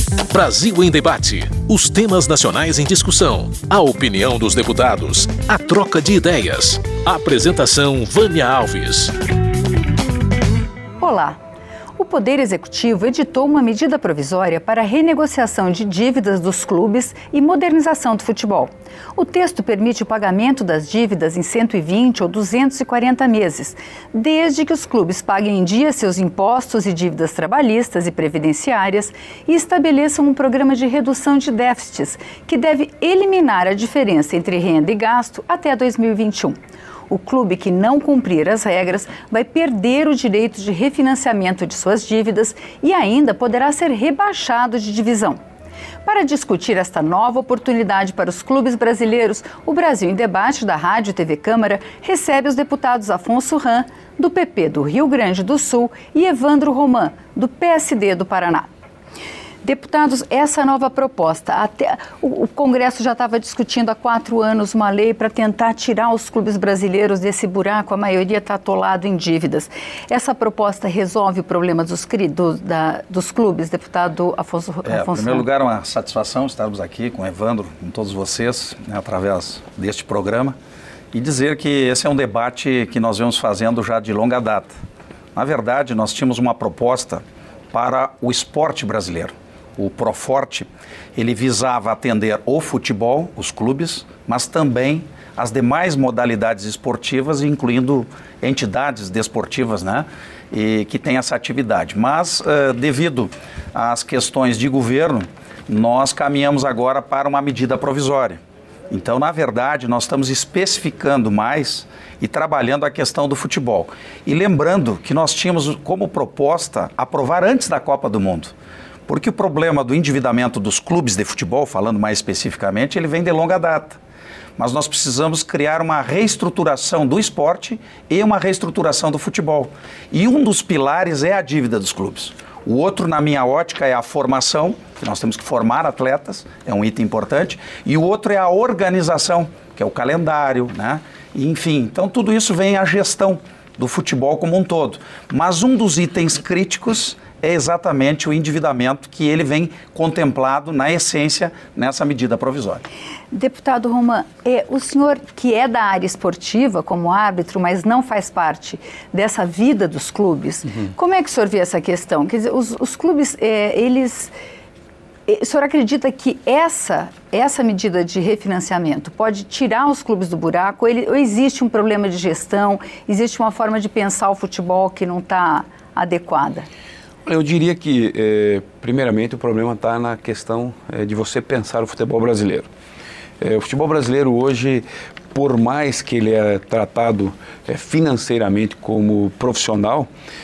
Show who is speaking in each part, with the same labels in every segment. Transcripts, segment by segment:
Speaker 1: Brasil em Debate. Os temas nacionais em discussão. A opinião dos deputados. A troca de ideias. Apresentação Vânia Alves.
Speaker 2: Olá. O Poder Executivo editou uma medida provisória para a renegociação de dívidas dos clubes e modernização do futebol. O texto permite o pagamento das dívidas em 120 ou 240 meses, desde que os clubes paguem em dia seus impostos e dívidas trabalhistas e previdenciárias e estabeleçam um programa de redução de déficits, que deve eliminar a diferença entre renda e gasto até 2021. O clube que não cumprir as regras vai perder o direito de refinanciamento de suas dívidas e ainda poderá ser rebaixado de divisão. Para discutir esta nova oportunidade para os clubes brasileiros, o Brasil em Debate da Rádio e TV Câmara recebe os deputados Afonso Ram, do PP do Rio Grande do Sul, e Evandro Roman, do PSD do Paraná. Deputados, essa nova proposta, até o Congresso já estava discutindo há 4 anos uma lei para tentar tirar os clubes brasileiros desse buraco, a maioria está atolado em dívidas. Essa proposta resolve o problema dos clubes, deputado Afonso?
Speaker 3: Em primeiro lugar, uma satisfação estarmos aqui com o Evandro, com todos vocês, através deste programa, e dizer que esse é um debate que nós vemos fazendo já de longa data. Na verdade, nós tínhamos uma proposta para o esporte brasileiro. O Proforte, ele visava atender o futebol, os clubes, mas também as demais modalidades esportivas, incluindo entidades desportivas, e que têm essa atividade. Mas, devido às questões de governo, nós caminhamos agora para uma medida provisória. Então, na verdade, nós estamos especificando mais e trabalhando a questão do futebol. E lembrando que nós tínhamos como proposta aprovar antes da Copa do Mundo. Porque o problema do endividamento dos clubes de futebol, falando mais especificamente, ele vem de longa data. Mas nós precisamos criar uma reestruturação do esporte e uma reestruturação do futebol. E um dos pilares é a dívida dos clubes. O outro, na minha ótica, é a formação, que nós temos que formar atletas, é um item importante. E o outro é a organização, que é o calendário, E, enfim, então tudo isso vem à gestão do futebol como um todo. Mas um dos itens críticos é exatamente o endividamento que ele vem contemplado, na essência, nessa medida provisória.
Speaker 2: Deputado Roman, o senhor que é da área esportiva como árbitro, mas não faz parte dessa vida dos clubes, como é que o senhor vê essa questão? Quer dizer, os clubes, o senhor acredita que essa medida de refinanciamento pode tirar os clubes do buraco? Ou existe um problema de gestão, existe uma forma de pensar o futebol que não está adequada?
Speaker 4: Eu diria que, primeiramente, o problema está na questão de você pensar o futebol brasileiro. O futebol brasileiro hoje, por mais que ele é tratado financeiramente como profissional,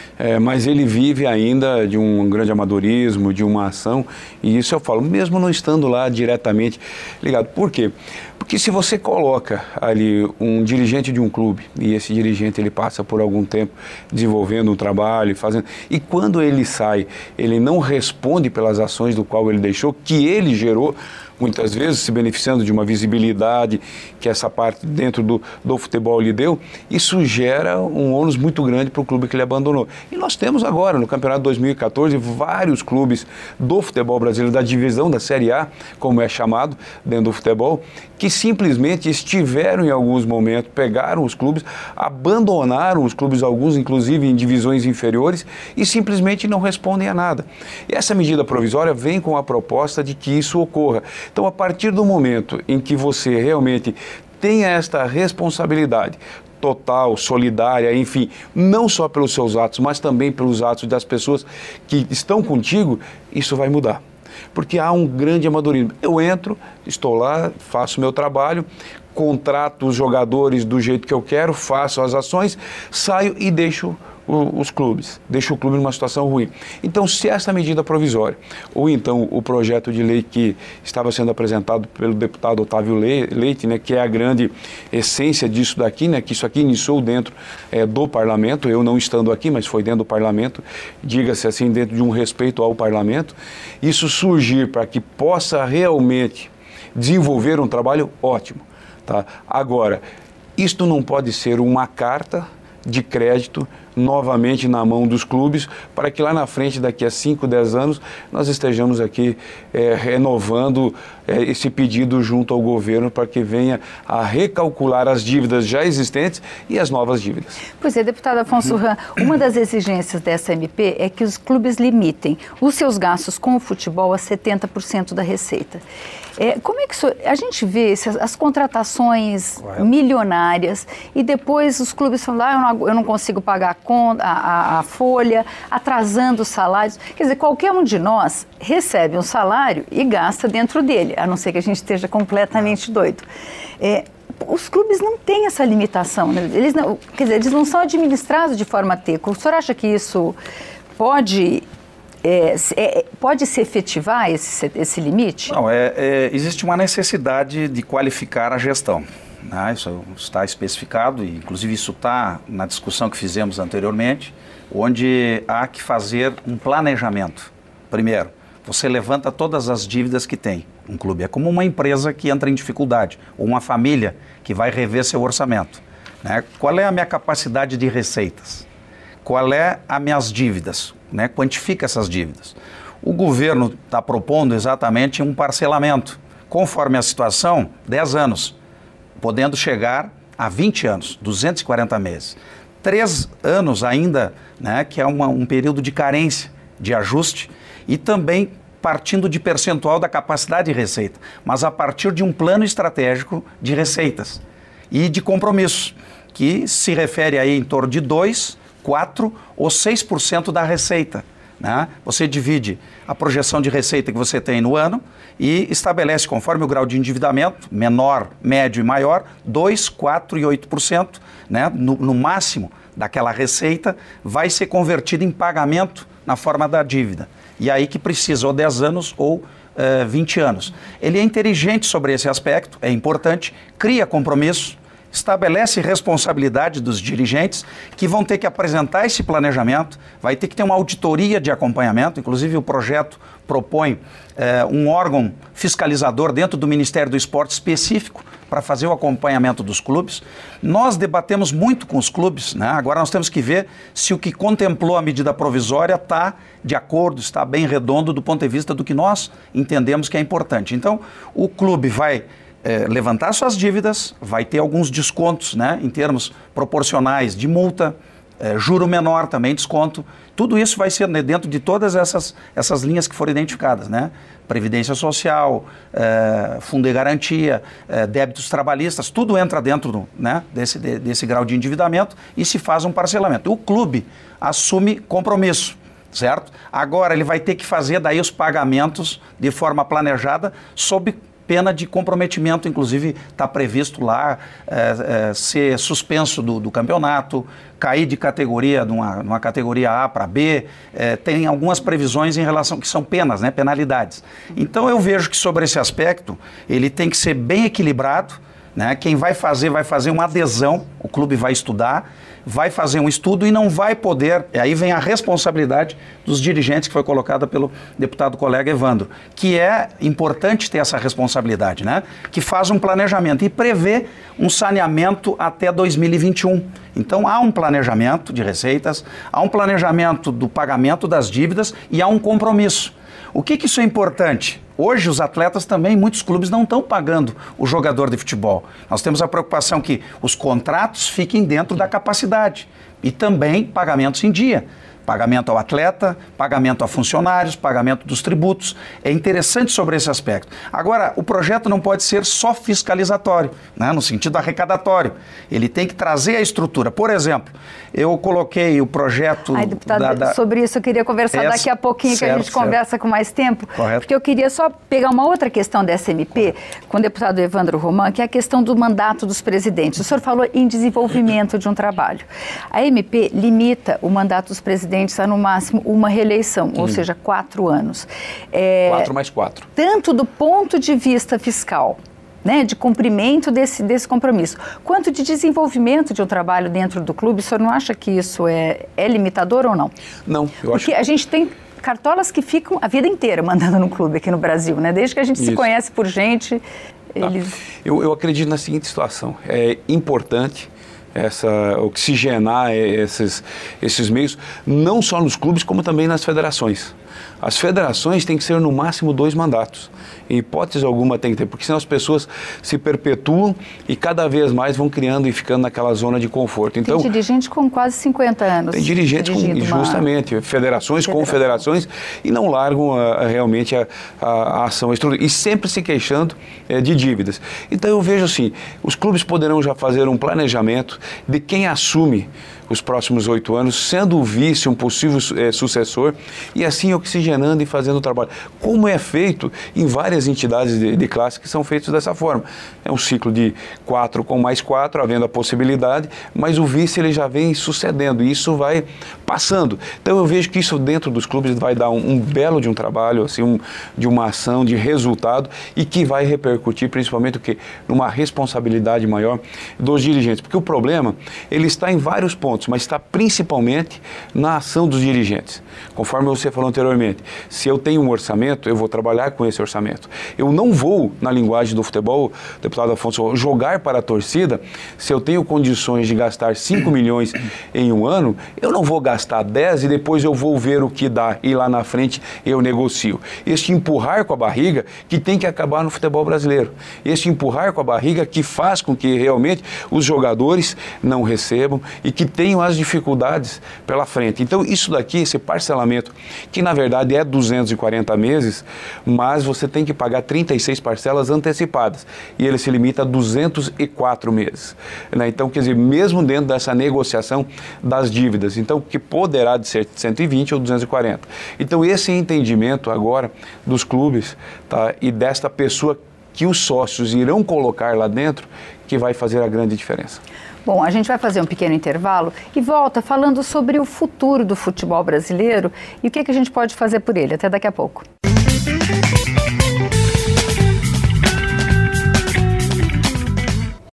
Speaker 4: mas ele vive ainda de um grande amadorismo, de uma ação, e isso eu falo, mesmo não estando lá diretamente ligado. Por quê? Porque se você coloca ali um dirigente de um clube, e esse dirigente ele passa por algum tempo desenvolvendo um trabalho, e quando ele sai, ele não responde pelas ações do qual ele deixou, que ele gerou, muitas vezes se beneficiando de uma visibilidade que essa parte dentro do futebol lhe deu, isso gera um ônus muito grande para o clube que ele abandonou. E nós temos agora, no Campeonato 2014, vários clubes do futebol brasileiro, da divisão da Série A, como é chamado, dentro do futebol, que simplesmente estiveram em alguns momentos, pegaram os clubes, abandonaram os clubes, alguns inclusive em divisões inferiores, e simplesmente não respondem a nada. E essa medida provisória vem com a proposta de que isso ocorra. Então, a partir do momento em que você realmente tenha esta responsabilidade total, solidária, enfim, não só pelos seus atos, mas também pelos atos das pessoas que estão contigo, isso vai mudar. Porque há um grande amadorismo. Eu entro, estou lá, faço meu trabalho, contrato os jogadores do jeito que eu quero, faço as ações, saio e deixo os clubes, deixa o clube numa situação ruim. Então, se essa medida provisória, ou então o projeto de lei que estava sendo apresentado pelo deputado Otávio Leite, que é a grande essência disso daqui, que isso aqui iniciou dentro do parlamento, eu não estando aqui, mas foi dentro do parlamento, diga-se assim, dentro de um respeito ao parlamento, isso surgir para que possa realmente desenvolver um trabalho ótimo. Tá? Agora, isto não pode ser uma carta de crédito novamente na mão dos clubes, para que lá na frente, daqui a 5, 10 anos, nós estejamos aqui renovando esse pedido junto ao governo para que venha a recalcular as dívidas já existentes e as novas dívidas.
Speaker 2: Pois é, deputado Afonso Ram, uma das exigências dessa MP é que os clubes limitem os seus gastos com o futebol a 70% da receita. Como é que isso, a gente vê as contratações milionárias e depois os clubes falam, eu não consigo pagar a folha, atrasando os salários. Quer dizer, qualquer um de nós recebe um salário e gasta dentro dele, a não ser que a gente esteja completamente doido. Os clubes não têm essa limitação, né? Eles não são administrados de forma teca. O senhor acha que isso pode se efetivar esse limite?
Speaker 3: Não, existe uma necessidade de qualificar a gestão. Né? Isso está especificado, e inclusive isso está na discussão que fizemos anteriormente, onde há que fazer um planejamento. Primeiro, você levanta todas as dívidas que tem. Um clube é como uma empresa que entra em dificuldade, ou uma família que vai rever seu orçamento. Né? Qual é a minha capacidade de receitas? Qual é as minhas dívidas? Né? Quantifica essas dívidas. O governo está propondo exatamente um parcelamento, conforme a situação, 10 anos, podendo chegar a 20 anos, 240 meses. 3 anos ainda, né, que é um período de carência, de ajuste, e também partindo de percentual da capacidade de receita, mas a partir de um plano estratégico de receitas e de compromissos, que se refere aí em torno de 2%, 4% ou 6% da receita. Né? Você divide a projeção de receita que você tem no ano e estabelece, conforme o grau de endividamento, menor, médio e maior, 2%, 4% e 8%, né? no máximo daquela receita, vai ser convertido em pagamento na forma da dívida. E aí que precisa ou 10 anos ou 20 anos. Ele é inteligente sobre esse aspecto, é importante, cria compromisso, estabelece responsabilidade dos dirigentes que vão ter que apresentar esse planejamento, vai ter que ter uma auditoria de acompanhamento, inclusive o projeto propõe um órgão fiscalizador dentro do Ministério do Esporte específico para fazer o acompanhamento dos clubes. Nós debatemos muito com os clubes, né? Agora nós temos que ver se o que contemplou a medida provisória está de acordo, está bem redondo do ponto de vista do que nós entendemos que é importante. Então, o clube vai levantar suas dívidas, vai ter alguns descontos, né, em termos proporcionais de multa, juro menor também, desconto. Tudo isso vai ser dentro de todas essas linhas que foram identificadas, né? Previdência Social, Fundo de Garantia, débitos trabalhistas, tudo entra dentro né, desse grau de endividamento e se faz um parcelamento. O clube assume compromisso, certo? Agora ele vai ter que fazer daí os pagamentos de forma planejada sob pena de comprometimento, inclusive está previsto lá ser suspenso do campeonato, cair de categoria, numa categoria A para B, tem algumas previsões em relação, que são penas, né, penalidades. Então eu vejo que sobre esse aspecto, ele tem que ser bem equilibrado, né? Quem vai fazer uma adesão, o clube vai estudar, vai fazer um estudo e não vai poder, e aí vem a responsabilidade dos dirigentes que foi colocada pelo deputado colega Evandro, que é importante ter essa responsabilidade, né? Que faz um planejamento e prevê um saneamento até 2021. Então há um planejamento de receitas, há um planejamento do pagamento das dívidas e há um compromisso. O que isso é importante? Hoje os atletas também, muitos clubes não estão pagando o jogador de futebol. Nós temos a preocupação que os contratos fiquem dentro da capacidade e também pagamentos em dia. Pagamento ao atleta, pagamento a funcionários, pagamento dos tributos. É interessante sobre esse aspecto. Agora, o projeto não pode ser só fiscalizatório, né, no sentido arrecadatório. Ele tem que trazer a estrutura. Por exemplo, eu coloquei o projeto...
Speaker 2: deputado, sobre isso eu queria conversar daqui a pouquinho, certo, que a gente conversa com mais tempo.
Speaker 3: Correto.
Speaker 2: Porque eu queria só pegar uma outra questão dessa MP, com o deputado Evandro Roman, que é a questão do mandato dos presidentes. O senhor falou em desenvolvimento de um trabalho. A MP limita o mandato dos presidentes a, no máximo, uma reeleição, ou seja, 4 anos.
Speaker 4: 4 mais 4.
Speaker 2: Tanto do ponto de vista fiscal, né, de cumprimento desse compromisso, quanto de desenvolvimento de um trabalho dentro do clube, o senhor não acha que isso é limitador ou não?
Speaker 4: Não, eu acho...
Speaker 2: Porque a gente tem cartolas que ficam a vida inteira mandando no clube aqui no Brasil, né? Desde que a gente se conhece por gente, eles...
Speaker 4: Eu acredito na seguinte situação, é importante oxigenar esses meios, não só nos clubes, como também nas federações. As federações têm que ser no máximo 2 mandatos. Em hipótese alguma tem que ter, porque senão as pessoas se perpetuam e cada vez mais vão criando e ficando naquela zona de conforto. Então,
Speaker 2: tem dirigente com quase 50 anos.
Speaker 4: Tem dirigentes com, justamente, federações, confederações, e não largam realmente a ação, e sempre se queixando de dívidas. Então eu vejo assim, os clubes poderão já fazer um planejamento de quem assume os próximos 8 anos, sendo o vice um possível sucessor, e assim oxigenando e fazendo o trabalho. Como é feito em várias entidades de classe que são feitos dessa forma. É um ciclo de 4 com mais 4, havendo a possibilidade, mas o vice ele já vem sucedendo, e isso vai passando. Então eu vejo que isso dentro dos clubes vai dar um belo de um trabalho, assim, de uma ação, de resultado, e que vai repercutir principalmente o quê? Numa responsabilidade maior dos dirigentes. Porque o problema, ele está em vários pontos, mas está principalmente na ação dos dirigentes. Conforme você falou anteriormente, se eu tenho um orçamento, eu vou trabalhar com esse orçamento. Eu não vou, na linguagem do futebol, deputado Afonso, jogar para a torcida. Se eu tenho condições de gastar 5 milhões em um ano, eu não vou gastar 10 e depois eu vou ver o que dá e lá na frente eu negocio. Este empurrar com a barriga que tem que acabar no futebol brasileiro. Este empurrar com a barriga que faz com que realmente os jogadores não recebam e que tenham as dificuldades pela frente. Então isso daqui, esse parcelamento, que na verdade é 240 meses, mas você tem que pagar 36 parcelas antecipadas e ele se limita a 204 meses. Né? Então, quer dizer, mesmo dentro dessa negociação das dívidas, então que poderá de ser 120 ou 240. Então esse entendimento agora dos clubes, tá? E desta pessoa que os sócios irão colocar lá dentro, que vai fazer a grande diferença.
Speaker 2: Bom, a gente vai fazer um pequeno intervalo e volta falando sobre o futuro do futebol brasileiro e o que a gente pode fazer por ele. Até daqui a pouco.